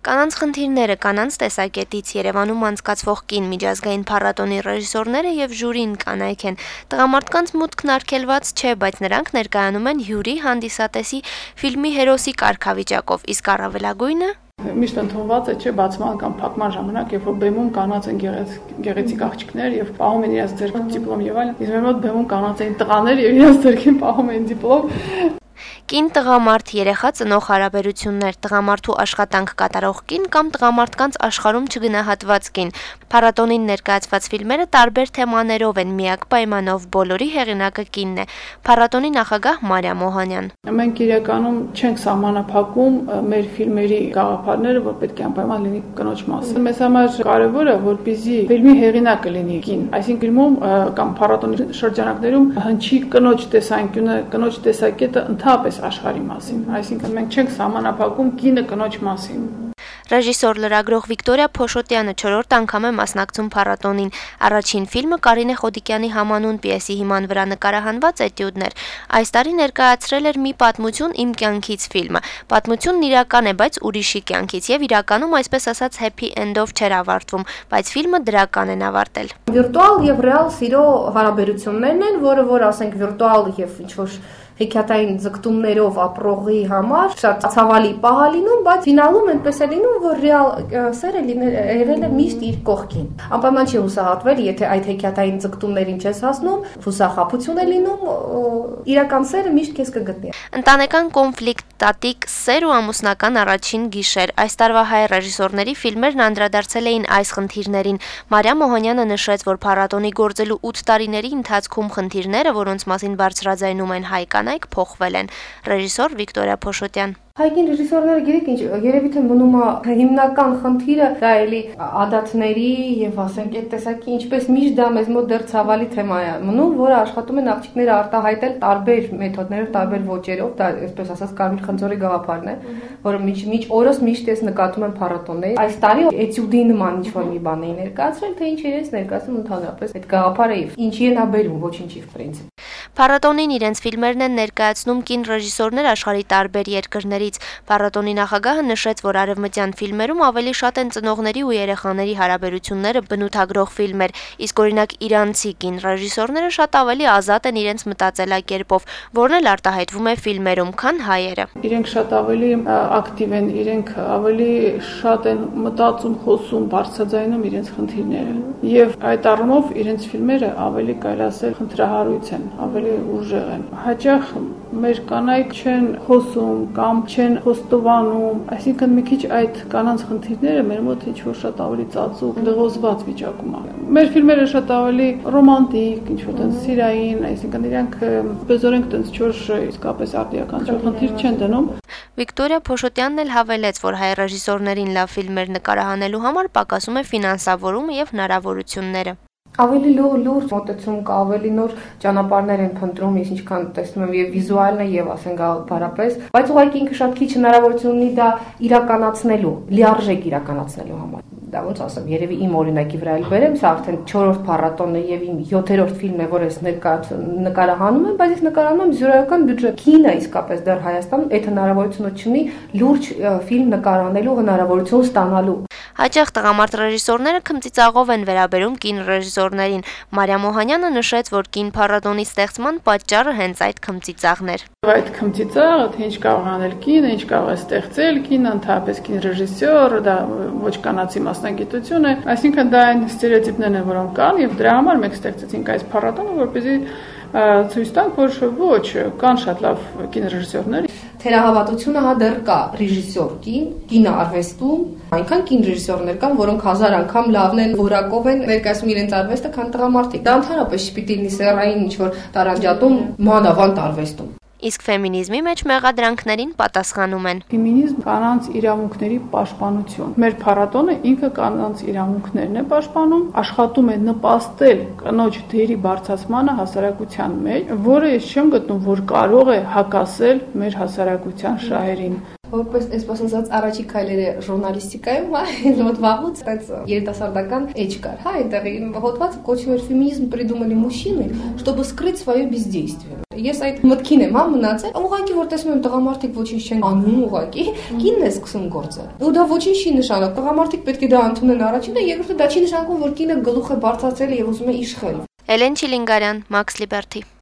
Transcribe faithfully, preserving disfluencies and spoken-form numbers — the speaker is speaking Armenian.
Կանանց խնդիրները կանանց տեսակետից Երևանում անցկացվող կին միջազգային փառատոնի ռեժիսորները եւ ժյուրին կանայք են։ Տղամարդկանց մուտքն արգելված չէ, բայց նրանք ներկայանում են հյուրի հանդիսատեսի ֆիլմի հերոսի կարգավիճակով, իսկ առավելագույնը Միշտ ընդունված է, չէ, բացման կամ փակման ժամանակ, երբ որ բեմում կանած են գեղեցիկ աղջիկներ եւ պահում են իրենց ձեռքում դիպլոմ եւ այլն, իսկ մեր մոտ բեմում կանած են տղաներ եւ իրենց ձեռքին պահում են դիպլոմ։ Կին տղամարդ երեխա ծնող հարաբերություններ, տղամարդու աշխատանք կատարող կին կամ տղամարդկանց աշխարհում չգնահատված կին։ Փառատոնին ներկայացված ֆիլմերը տարբեր թեմաներով են, միակ պայմանով բոլորի հեղինակը կինն է։ Փառատոնի նախագահ Մարիամ Օհանյան։ Մենք իրականում չենք սահմանափակում մեր ֆիլմերի գաղափարները, որ պետք է անպայման լինի կնոջ մասին։ Մեզ համար կարևոր է, որպեսզի ֆիլմի հեղինակը լինի կին, այսինքն ֆիլմում կամ փառատոնի շրջանակներում հնչի կնոջ տեսանկյունը, կնոջ տեսակետը ընդհանրապես աշխարհի մասին, այսինքն մենք չենք սահմանափակում կինը կնոջ մասին։ Ռեժիսոր լրագրող Վիկտորիա Փոշոտյանը չորրորդ անգամ է մասնակցում փառատոնին։ Առաջին ֆիլմը Կարինե Խոդիկյանի համանուն պիեսի հիման վրա նկարահանված էտյուդներ։ Այս տարի ներկայացրել էր մի պատմություն իմ կյանքից ֆիլմը։ Պատմությունն իրական է, բայց ուրիշի կյանքից եւ իրականում այսպես ասած happy end-ով չէր ավարտվում, բայց ֆիլմը դրական են ավարտել։ Վիրտուալ եւ ռեալ սիրո հարաբերություններն են, որը որ ասենք վիրտուալ եւ ինչ որ հեքիաթային ձգտումներով ապրողի համար շատ ցավալի պահ է լինում, բայց ֆինալում այնպես է լինում, որ ռեալ սերը եղել է միշտ իր կողքին։ Անպայման չի հուսահատվել, եթե այդ հեքիաթային ձգտումներին չես հասնում, հուսախաբություն է լինում, իրական սերը միշտ քեզ կգտնի։ Ընտանեկան կոնֆլիկտ, տատիկ, սեր ու ամուսնական առաջին գիշեր։ Այս տարվա հայ ռեժիսորների ֆիլմերն անդրադարձել էին այս խնդիրներին։ Մարիամ Օհանյանը նշեց, որ փառատոնի գործելու ութ տարիների ընթացքում խնդիրները, որոնց մասին բարձրաձայնում են հայ կանայք, փոխվել են։ Ռեժիսոր Վիկտորիա Փոշոտյան։ Հայկին ռեժիսորները գիտեք ինչ, երևի թե մնում է հիմնական խնդիրը դա էլի ադատների եւ ասենք այդ տեսակի ինչպես միշտ դա մեզ մոտ դեռ ցավալի թեմա է մնում, որը աշխատում են աղջիկները արտահայտել տարբեր մեթոդներով, տարբեր ոճերով, դա այսպես ասած կարմիր խնձորի գաղափարն է, որը միջ միջ օրս միշտ ես նկատում եմ փառատոնների։ Այս տարի էտյուդի նման ինչ-որ մի բան էի ներկայացրել, թե ինչ ես ներկայացնում ընդհանրապես այդ գաղափարը ինչի է նա բերում, ոչինչի պրինցիպ։ Փառատոնին իրենց ֆիլմերն են ներկայացնում կին ռեժիսորներ աշխարհի տարբեր երկրներից։ Փառատոնի նախագահը նշեց, որ արևմտյան ֆիլմերում ավելի շատ են ծնողների ու երեխաների հարաբերությունները բնութագրող ֆիլմեր, իսկ օրինակ իրանցի կին ռեժիսորները շատ ավելի ազատ են իրենց մտածելակերպով, որն էլ արտահայտվում է ֆիլմերում, քան հայերը։ Իրենք շատ ավելի ակտիվ են, իրենք ավելի շատ են մտածում, խոսում, բարձրաձայնում իրենց խնդիրները։ Եվ այդ առումով իրենց ֆիլմերը ավելի կարելի ասել խնդրահարույց են, ավելի ուժեղ են։ Հաճախ մեր կանայք չեն խոսում կամ չեն խոստովանում, այսինքն մի քիչ այդ կանանց խնդիրները մեր մոտ ինչ-որ շատ ավելի ծածուկ, դղոզված վիճակում է։ Մեր ֆիլմերը շատ ավելի ռոմանտիկ, ինչ-որ տենց սիրային, այսինքն իրանք բեզորենք տենց չոր իսկապես արտիական խնդիր չեն դնում։ Վիկտորիա Փոշոտյանն էլ հավելեց, որ հայ ռեժիսորներին լավ ֆիլմեր նկարահանելու համար պակասում է ֆինանսավորումը եւ հնարավորությունները։ Ավելի լուրջ մոտեցում կա, ավելի նոր ճանապարհներ են փնտրում, ես ինչքան տեսնում եմ եւ վիզուալն է եւ ասենք գաղափարապես, բայց ուղղակի ինքը շատ քիչ հնարավորություն ունի դա իրականացնելու, լիարժեք իրականացնելու համար։ Դա ոնց ասեմ, երևի իմ օրինակի վրա էլ բերեմ, սա արդեն չորրորդ փառատոնն է եւ իմ յոթերորդ ֆիլմն է, որ ես նկարահանում եմ, բայց ես նկարահանում եմ զորական բյուջե։ Կինը իսկապես դեռ Հայաստանում այդ հնարավորությունը չունի լուրջ ֆիլմ նկարահանելու հնարավորություն ստանալու։ Հաճախ տղամարդ ռեժիսորները քմծիծաղով են վերաբերում կին ռեժիսորներին։ Մարիամ Օհանյանը նշեց, որ կին փառատոնի ստեղծման պատճառը հենց այդ քմծիծաղն էր։ Այդ քմծիծաղը, թե ինչ կարող անել կինը, ինչ կարող է ստեղծել կինը, ընդհանրապես կին ռեժիսոր, դա ոչ կանացի մասնագիտություն է, այսինքն դա այն ստերեոտիպներն են, որոնք կան, եւ դրա համար մենք ստեղծեցինք այս փառատոնը, որպեսզի ցույց տանք, որ ոչ, կան շատ լավ կին ռեժիսորներ։ Թերահավատությունը հա դեռ կա ռեժիսոր կին, կինը արվեստում, այնքան կին ռեժիսորներ կան, որոնք հազար անգամ լավն են, որակով են ներկայացնում իրենց արվեստը, քան տղամարդիկ։ Դա ընդհանրապես չպիտի լինի սեռային ինչ-որ տարանջատում մանավանդ արվեստում։ Իսկ ֆեմինիզմի մեջ մեղադրանքներին պատասխանում են։ Ֆեմինիզմ կանանց իրավունքների պաշտպանություն։ Մեր փառատոնը ինքը կանանց իրավունքներն է պաշտպանում, աշխատում է նպաստել կնոջ դերի բարձրացմանը հասարակության մեջ, որը ես չեմ գտնում, որ կարող է հակասել մեր հասարակության շահերին։ Որպես այսպես ասած առաջի քայլերը ժուրնալիստիկայում, հա, вот վաղուց այդ երիտասարդական էջ կար, հա, այնտեղի հոդված կոչվում էր «Феминизм придумали мужчины, чтобы скрыть свое бездействие»։ Ես այդ մտքին եմ հա մնացել, ուղղակի որ տեսնում եմ տղամարդիկ ոչինչ չեն անում, ուղղակի կինն է սկսում գործը։ Ու դա ոչինչ չի նշանակում, տղամարդիկ պետք է դա ընդունեն առաջինը, երկրորդը դա չի նշանակում, որ կինը գլուխ է բարձրացրել եւ ուզում է իշխել։ Էլեն Չիլինգարյան, Max Liberty։